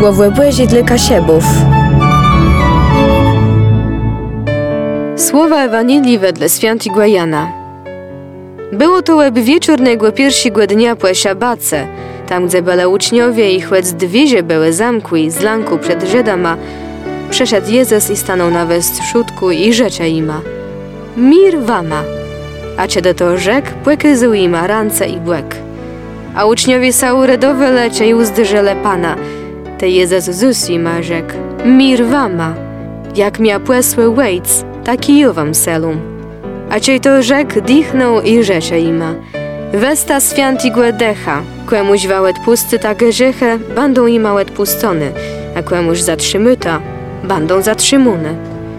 Słowo Boże dla Kasiebów. Słowa Ewangelii wedle świętego Jana. Było to łeb wieczornego pierwszego dnia po szabace, tam gdzie byli uczniowie i choć dwie były zamkły z lanku przed Żydama, przeszedł Jezus i stanął na westrzutku i rzecze ima: Mir wama! A kiedy to rzekł, płekyzył ima rance i błek. A uczniowie są redowe lecie i uzdrżele Pana. Te Jezus zus ima rzekł: Mir wama! Jak mia płesły łejc, taki ju wam selum. A cej to rzekł, dichnął i rzecze ima: Westa świętego decha, kłemuś wałet pusty ta grzechy, będą ima łet pustony, a kłemuś zatrzymyta, będą zatrzymune.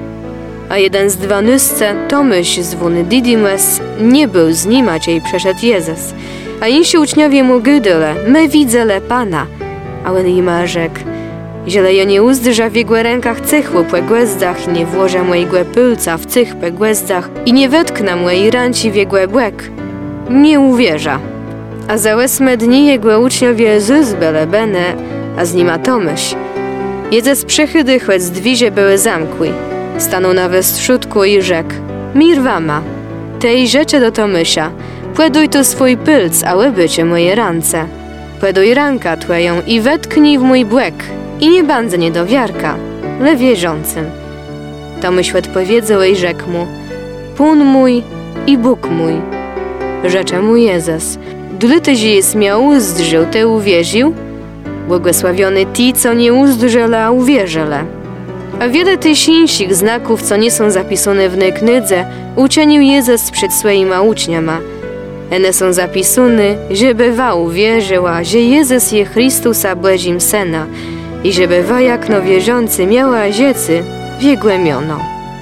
A jeden z dwanysce, Tomyś zwany Didymes, nie był z nim, a cej przeszedł Jezus. A insi uczniowie mu gydyle: my widzele Pana. A on ima rzekł: Ziele ja nie uzdrża w jego rękach cychło po głezdach, nie włożę mojego pylca w cych po głezdach i nie wetknę mojej ranci w jego błek. Nie uwierza. A za 8 dni jego uczniowie zuzbele bene, a z nima Tomyś. Jezus przychydy, choć dwizie były zamkły. Stanął na westrzutku i rzekł: Mir wama! Tej rzeczy do Tomysia: płeduj tu swój pylc, a łybycie moje rance. Płeduj ranka twoją i wetknij w mój błek. I nie będę niedowiarka, ale wierzącym. Tomyś odpowiedział i rzekł mu: Pun mój i Bóg mój. Rzecze mu Jezus: Dle tyś jest miał uzdrżył, ty uwierzył? Błogosławiony ti, co nie uzdrzele, a uwierzele. A wiele tych innych znaków, co nie są zapisane w tej knydze, uczynił Jezus przed swoimi uczniami. One są zapisane, żeby wa uwierzyła, że Jezus jest Chrystusa Bożym Syna i żeby wa jak no wierzący miała dziecy w Jego imiono.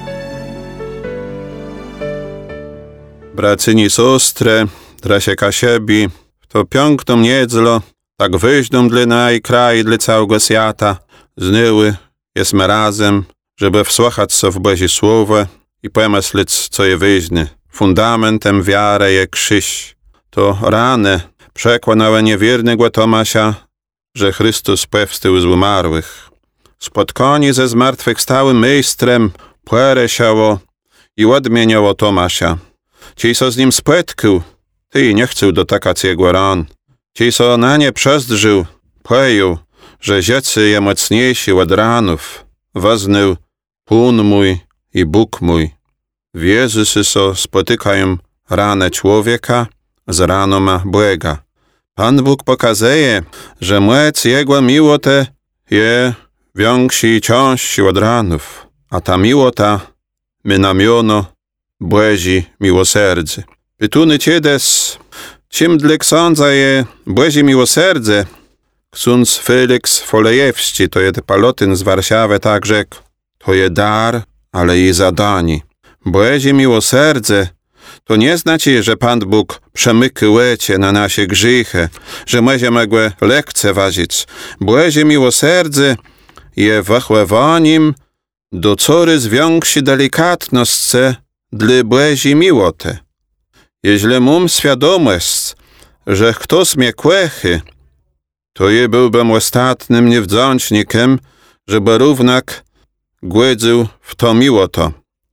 Bracyni siostry, drasie Kasiebi, to piękną niedzlo, tak wyjdą dla naj kraj, dla całego świata, znyły, jesteśmy razem, żeby wsłuchać się w Boże Słowo i pomyśleć, co je wyjdzie. Fundamentem wiary je krzyż. To rany przekonały niewiernego Tomasza, że Chrystus powstał z umarłych. Spotkanie ze zmartwychwstałym Mistrem płeresiało i odmieniało Tomasza. Ci, co z nim spotkał, ty nie chcą dotykać jego ran. Ci, co na nie przezdrzył, pojął, że rzeczy je mocniejsi od ranów. Waznął: Pun mój i Bóg mój. W Jezusie so spotykają ranę człowieka z raną Boga. Pan Bóg pokazuje, że moc Jego miłoty je większa i cięższa od ranów, a ta miłota my namiono Boży miłoserdzy. Pytuny ciedes, czym dla ksiądza je Boże miłoserdze, ksiądz Felix Folejewski, to jest palotyn z Warszawy, tak rzekł: to je dar, ale i zadanie. Boże miłoserdze to nie znaczy, że Pan Bóg przemyka łecie na nasze grzechy, że możemy go lekceważyć. Boże miłoserdze je wychowaniem do coraz większej delikatności dla Bożej miłoty. Jeśli mam świadomość, że ktoś mnie kłechy, to je byłbym ostatnim niewdzięcznikiem, żeby równak głodził w to miłoto.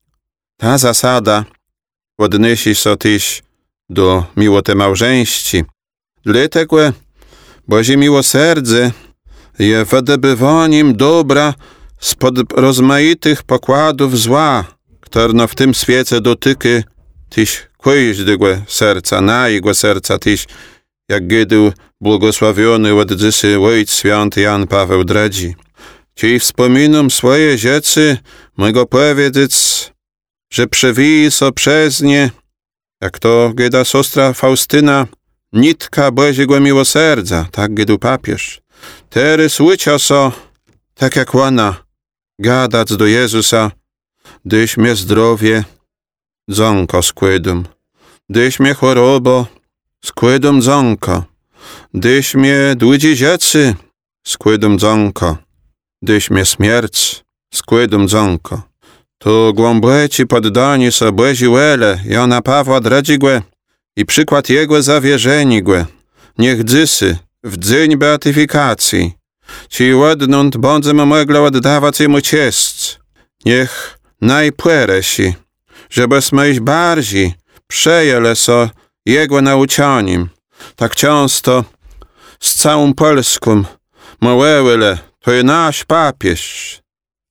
Ta zasada odnosi się też do miłoty małżeństwa. Dlatego Boże miłoserdze je wydobywaniem dobra spod rozmaitych pokładów zła, które w tym świecie dotyka też każdego serca, na jego serca też, jak gdył błogosławiony od dzisiaj Ojciec Święty Jan Paweł II. Ci wspominam swoje rzeczy, mogę powiedzieć, że przewija się przez nie, jak to gada siostra Faustyna, nitka Bożego miłoserdza, tak gadu papież. Teraz ucza się, tak jak ona, gadać do Jezusa: Dyś mnie zdrowie, dzonko składam. Dyś mnie chorobo, składam dzonko. Dyś mnie dłudzi rzeczy, składam dzonko. Dyś mnie śmierć, składam dzonko. To głębokie poddanie się Bożej woli Jana Pawła II i przykład jego zawierzenia, niech dzysy w dzień beatyfikacji ci ładnąd będziemy mogli oddawać jemu cześć. Niech najpłeresi, żebyśmy ich bardziej przejęli so jego nauczaniem. Tak często z całą Polską mówili, to jest nasz papież.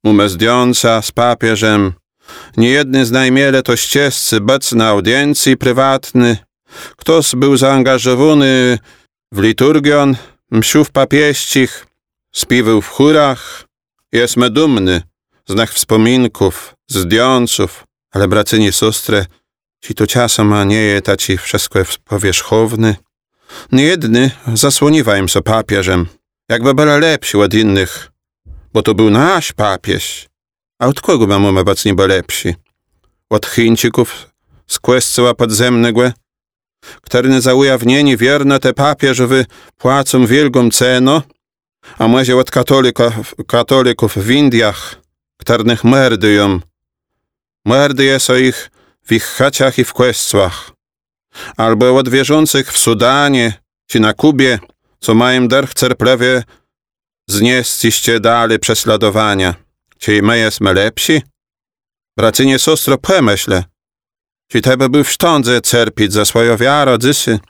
Zdjąca z papieżem, niejedny z najmiele to ścieżcy być na audiencji prywatny. Ktoś był zaangażowany w liturgię msiów papiescich, śpiewał w chórach. Jesteśmy dumni z naszych wspominków, zdjąców, ale bracyni i siostry, ci to czasem a nie je taci wszystko powierzchowny. Niejedny zasłoniwa im so papieżem, jakby byli lepsi od innych, bo to był nasz papież. A od kogo mamy obecnie byli lepsi? Od Chińczyków z Kościoła podzemnego, które za ujawnienie wierne te papieżowi płacą wielką cenę, a może od katolików w Indiach, których mordują. Morduje so ich w ich chatach i w kościołach. Albo od wierzących w Sudanie czy na Kubie, co mają dar cierpliwie znieść jeszcze dalej prześladowania. Czy my jesteśmy lepsi? Bracynie, siostro, pomyśl, czy tebe był w sztądze cierpieć za swoją wiarę, dzysy?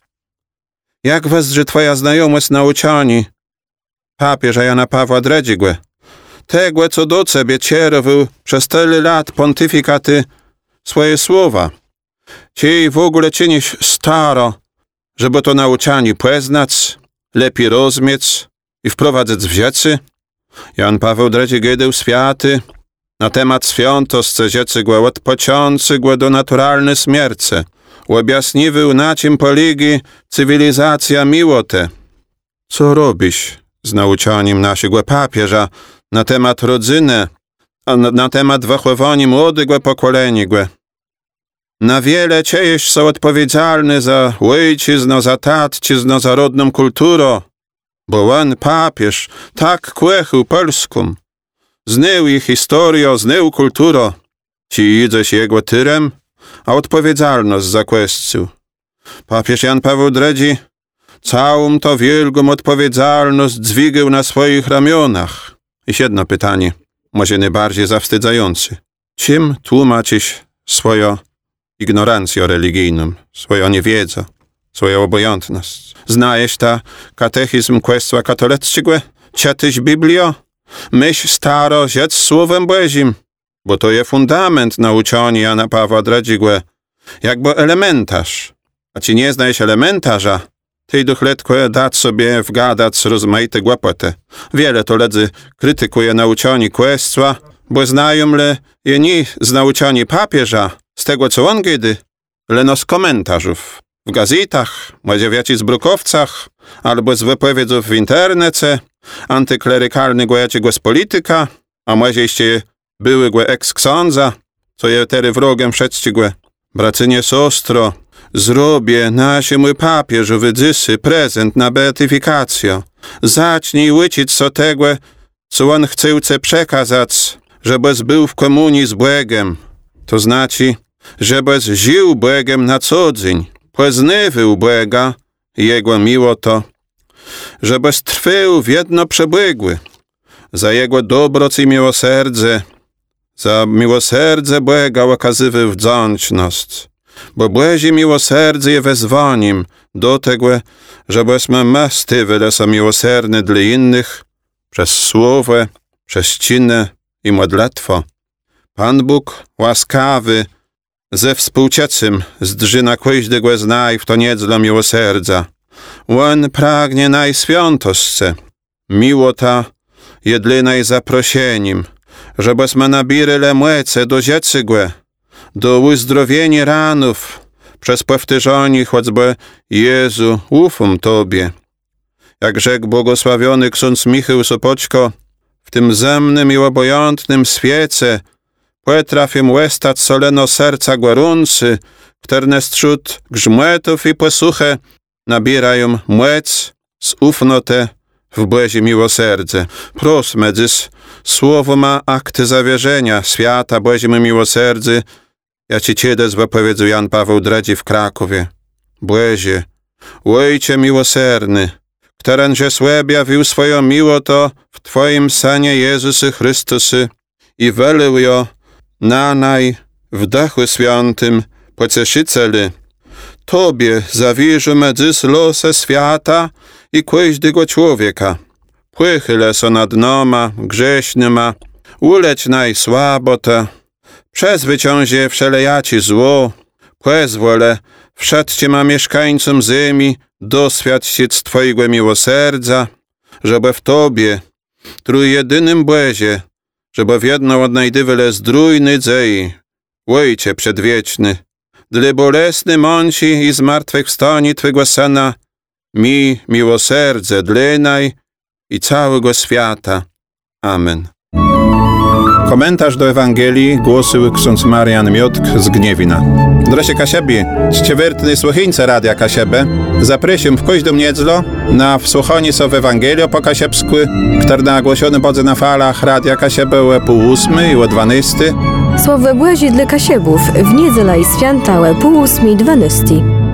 Jak wesdrzy twoja znajomość nauczani papieża Jana Pawła II? Tego, co do ciebie cierował przez tyle lat pontyfikaty swoje słowa. Ci w ogóle czynisz staro, żeby to nauczanie poznać, lepiej rozumieć i wprowadzać w życie. Jan Paweł II gydał światy na temat świętości dziecygłe od początku do naturalnej śmierci. Objaśniwał, na czym polegi cywilizacja miłote. Co robisz z nauczaniem naszego papieża na temat rodziny, a na temat wychowania młodego pokolenia? Na wiele czyjeś są odpowiedzialne za ojczyznę, za tatczyznę, za rodną kulturę, bo on, papież, tak kochał Polską. Znał ich historię, znał kulturę. Ci idziesz jego tyrem, a odpowiedzialność za Kościół. Papież Jan Paweł II całą to wielką odpowiedzialność dźwigał na swoich ramionach. I jedno pytanie, może najbardziej zawstydzające. Czym tłumaczysz swoją ignorancję religijną, swoją niewiedzę, swoją obojętność? Znajesz ta katechizm Kościoła katolickiego? Czytasz Biblię? Myśl staro, rzecz Słowem Bożym, bo to jest fundament nauczania Jana Pawła II, jakby elementarz. A ci nie znajesz elementarza, ty duchletko dać sobie wgadać rozmaite głupoty. Wiele to ledzy krytykuje nauczanie Kościoła, bo znają le je nie z nauczania papieża, z tego co on gdy, leno z komentarzów. W gazetach, może w jakichś brukowcach, albo z wypowiedzów w internecie, antyklerykalnego jakiegoś polityka, a może jeszcze byłego ex-ksiądza, co je teraz wrogiem wszystkiego. Bracynie, siostro, zrobię naszemu papieżowi dzysy prezent na beatyfikację. Zacznij łycić so tego, co on chce przekazać, żebyś był w komunii z Bogiem. To znaczy, żebyś żył Bogiem na co dzień, poznawał Boga i Jego miłoto, żebyś trwał w jedno przebiegły, za Jego dobroć i miłosierdzie, za miłosierdzie Boga okazywał wdzięczność, bo Boże miłosierdzie jest wezwaniem do tego, żebyśmy my stawili się miłosierni dla innych przez słowo, przez czyny i modlitwę. Pan Bóg łaskawy ze współczesnym zdrzy na każdego z naj w to niedzlo miłosierdzia. On pragnie najświętości, miłota jedynej zaproszeniem, żebyśmy nabierali mocy do rzeczego, do uzdrowienia ranów, przez powtórzenie choćby Jezu, ufam Tobie. Jak rzekł błogosławiony ksiądz Michał Sopoćko, w tym zemnym i obojętnym świecie potrafię łestać soleno serca gorący, które wśród grzmotów i posłuchy nabierają moc z ufnoty w Boże miłosierdzie. Prosmy dziś słowo ma akty zawierzenia świata Bożemu miłosierdziu, jak ci kiedyś wypowiedział Jan Paweł II w Krakowie. Boże, Ojcze miłosierny, którenże słabjawił swoją miłoto w Twoim Synie Jezusy Chrystusy i welił jo na naj w Duchu Świętym pocieszyceli. Tobie zawierzymy dziś losy świata i każdego człowieka. Płychyle so nad noma, grześnyma, uleć najsłabota, przezwycięży wszelejaci zło, pozwolę wszedźcie mieszkańcom ziemi doświadczyć Twojego miłoserdza, żeby w Tobie, trójjedynym Bozie, żeby w jedną odnajdywele zdrójny dzień, Ojcze przedwieczny, dla bolesny mąci i zmartwychwstani Twego Syna, mi miłoserdze dlenaj i całego świata. Amen. Komentarz do Ewangelii głosił ksiądz Marian Miotk z Gniewina. Drosie Kasiebi, czciwertny słuchańcy Radia Kasiebę, zapraszam w każdą niedzielę na wsłuchanie się w Ewangelię po kasiebsku, który nagłoszony będzie na falach Radia Kasiebę o pół 8 i o 12. Słowo Błazi dla Kasiebów w niedzielę i święta o pół 8 i 12.